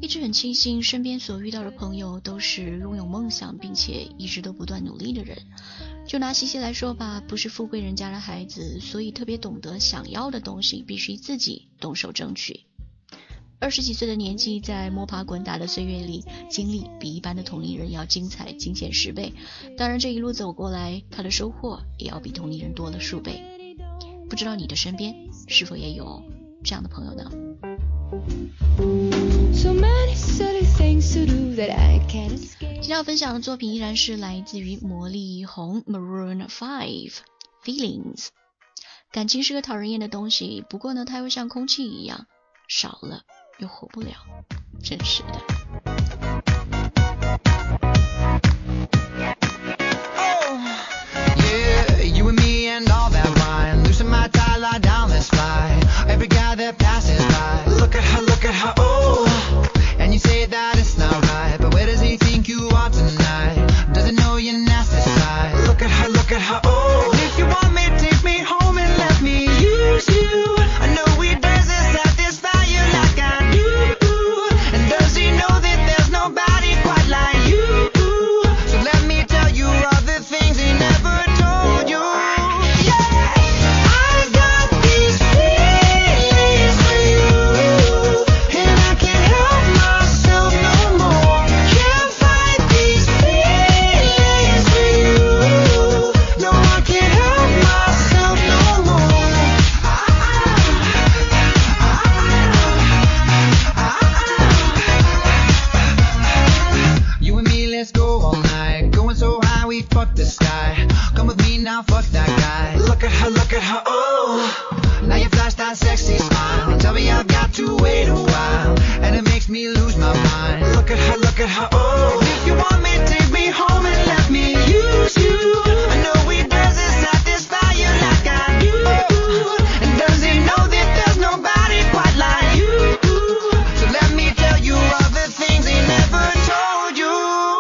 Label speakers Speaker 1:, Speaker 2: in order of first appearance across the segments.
Speaker 1: 一直很庆幸身边所遇到的朋友都是拥有梦想并且一直都不断努力的人。就拿西西来说吧，不是富贵人家的孩子，所以特别懂得想要的东西必须自己动手争取。20几岁的年纪，在摸爬滚打的岁月里，经历比一般的同龄人要精彩惊险10倍。当然这一路走过来，他的收获也要比同龄人多了数倍。不知道你的身边是否也有这样的朋友呢？
Speaker 2: So many silly things to do that I can't escape.
Speaker 1: 今天要分享的作品依然是来自于魔力红 Maroon 5 Feelings。 感情是个讨人厌的东西，不过呢它又像空气一样，少了又活不了，真是的。
Speaker 3: Every guy that passes by, look at her, oh. And you say that it's not right, but where does he think you are tonight? Doesn't know your nasty side. Look at her, oh. And if you want me, take me home and let me use you. I know he doesn't satisfy you like I do. And does he know that there's nobody quite like you? So let me tell you all the things he never told you. Fuck the sky, come with me now, fuck that guy. Look at her, oh. Now you flash that sexy smile, tell me I've got to wait a while, and it makes me lose my mind. Look at her, oh. And if you want me, take me home and let me use you. I know he doesn't satisfy you like I do. And does he know that there's nobody quite like you? So let me tell you all the things he never told you.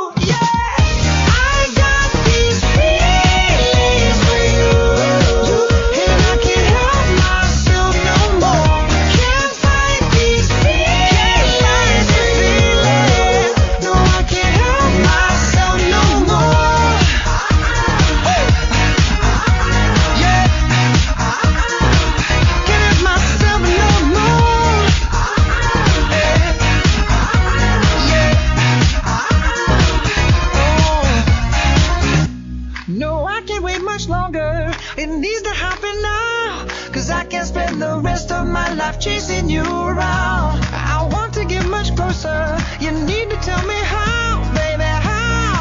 Speaker 3: It needs to happen now, 'cause I can't spend the rest of my life chasing you around. I want to get much closer, you need to tell me how, baby, how,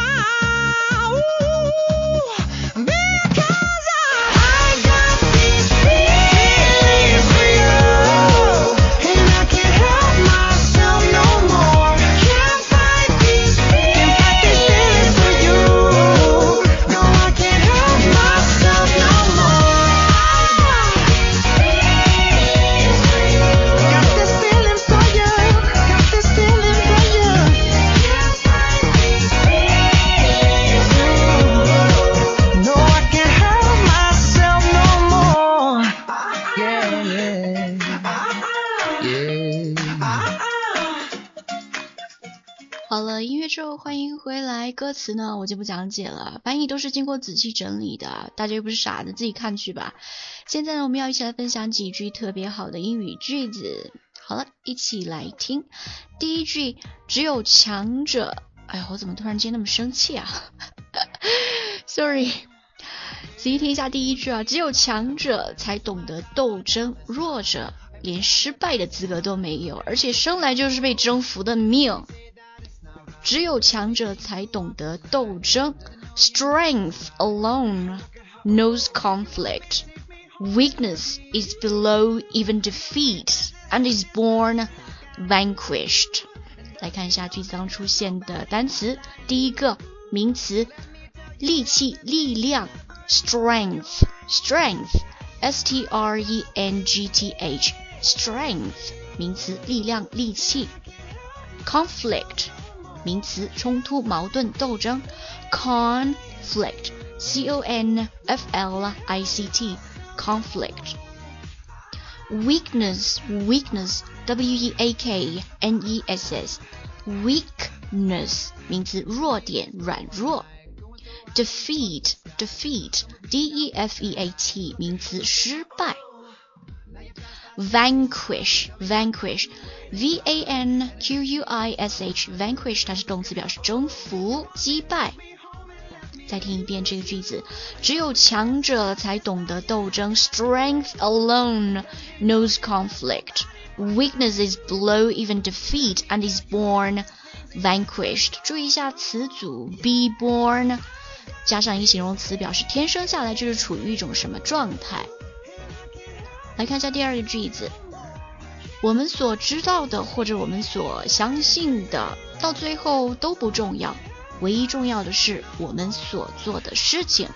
Speaker 3: because I got these feelings for you, and I can't help myself no more. Can't fight these feelings for you. No, I can't help myself no more. Got this feeling for you. Got this feeling for you. Can't fight these feelings for you. No, I can't help myself no more. Yeah, yeah, yeah.
Speaker 1: 好了，音乐之后欢迎回来。歌词呢我就不讲解了，翻译都是经过仔细整理的，大家又不是傻子，自己看去吧。现在呢我们要一起来分享几句特别好的英语句子。好了，一起来听。第一句，只有强者，哎呀，我怎么突然间那么生气啊Sorry， 仔细听一下第一句啊，只有强者才懂得斗争，弱者连失败的资格都没有，而且生来就是被征服的命。只有强者才懂得斗争 Strength alone knows conflict. Weakness is below even defeat and is born vanquished. 来看一下句子当中出现的单词。第一个名词，力气、力量 Strength S-T-R-E-N-G-T-H Strength 名词，力量、力气。Conflict名词，冲突、矛盾、斗争 Conflict C-O-N-F-L-I-C-T Conflict. Weakness weakness weakness 名词弱点软弱。defeat defeat 名词失败。vanquish vanquish vanquish 它是动词，表示征服击败。再听一遍这个句子，只有强者才懂得斗争， strength alone knows conflict, weakness is below even defeat and is born vanquished。 注意一下词组 be born 加上一个形容词，表示天生下来就是处于一种什么状态。来看一下第二个句子，我们所知道的或者我们所相信的到最后都不重要，唯一重要的是我们所做的事情。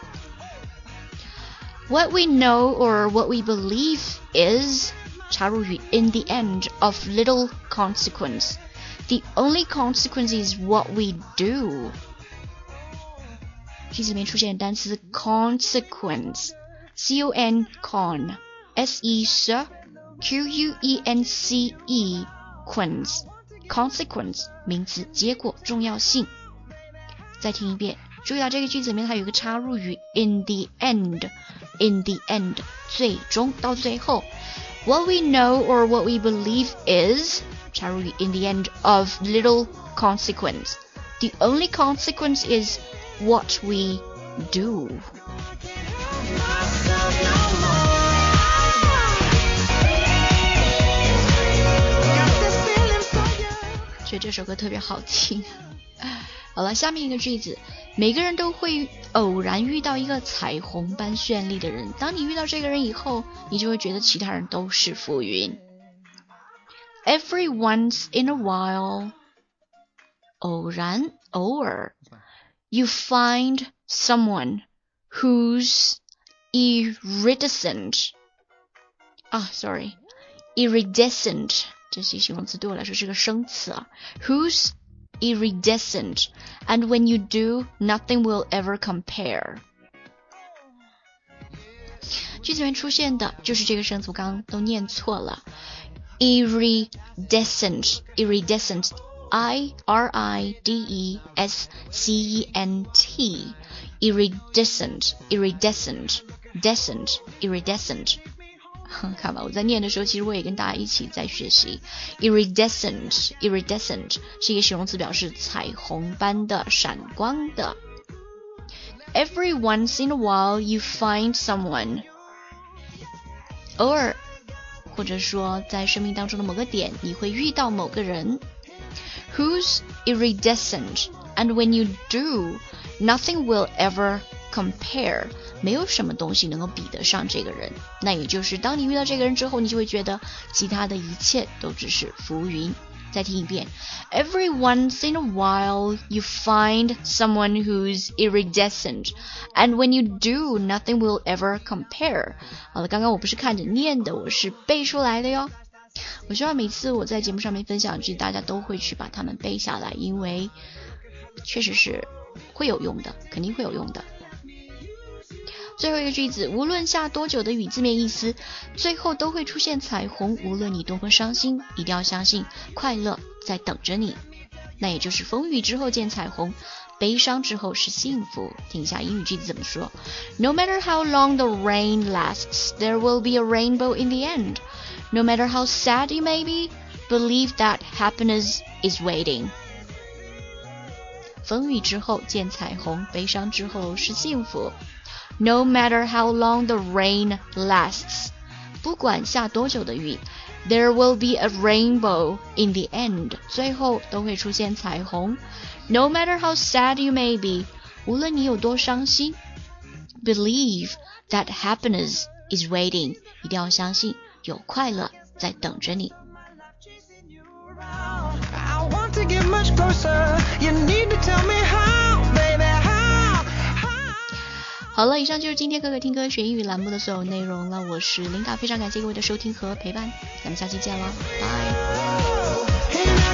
Speaker 1: What we know or what we believe is 插入语 in the end of little consequence. The only consequence is what we do. 句子里面出现单词 consequence C-O-N con S-E-S Q-U-E-N-C-E consequence 名词结果重要性。再听一遍，注意到这个句子里面它有一个插入语 in the end 最终到最后。 What we know or what we believe is 插入语 in the end of little consequence. The only consequence is what we do. 觉得这首歌特别好听。好了，下面一个句子，每个人都会偶然遇到一个彩虹般绚丽的人，当你遇到这个人以后，你就会觉得其他人都是浮云。 Every once in a while 偶然偶尔 you find someone who's iridescent 这些形容词对我来说是个生词啊。 Who's iridescent and when you do nothing will ever compare。 句子里面出现的就是这个生词，我刚刚都念错了。 iridescent iridescent 看吧，我在念的时候其实我也跟大家一起在学习。 iridescent 是一个形容词，表示彩虹般的闪光的。 Every once in a while you find someone 偶尔或者说在生命当中的某个点你会遇到某个人。 Who's iridescent and when you do nothing will ever compare， 没有什么东西能够比得上这个人，那也就是当你遇到这个人之后，你就会觉得其他的一切都只是浮云。再听一遍， Every once in a while you find someone who's iridescent and when you do nothing will ever compare。 好了，刚刚我不是看着念的，我是背出来的哟。我希望每次我在节目上面分享句，大家都会去把它们背下来，因为确实是会有用的，肯定会有用的。最后一个句子，无论下多久的雨，字面意思最后都会出现彩虹，无论你多么伤心，一定要相信快乐在等着你。那也就是风雨之后见彩虹，悲伤之后是幸福。听一下英语句子怎么说。 No matter how long the rain lasts, there will be a rainbow in the end. No matter how sad you may be, believe that happiness is waiting. 风雨之后见彩虹，悲伤之后是幸福。No matter how long the rain lasts， 不管下多久的雨， there will be a rainbow in the end， 最后都会出现彩虹。No matter how sad you may be， 无论你有多伤心， believe that happiness is waiting， 一定要相信有快乐在等着你。
Speaker 3: I want to get much closer. You need to tell me how, baby, how.
Speaker 1: 好了，以上就是今天可可听歌学英语栏目的所有内容了。我是琳达，非常感谢各位的收听和陪伴，咱们下期见了，拜。